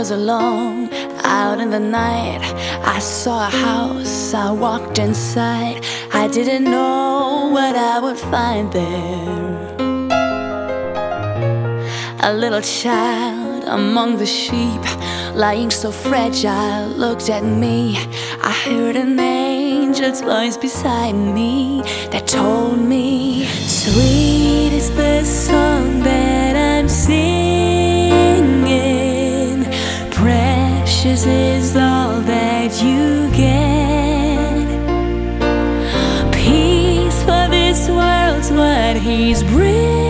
was alone, out in the night. I saw a house, I walked inside. I didn't know what I would find there. A little child among the sheep, lying so fragile, looked at me. I heard an angel's voice beside me that told me, sweet is the song that I'm singing, precious is all that you get. Peace for this world's what he's bringing.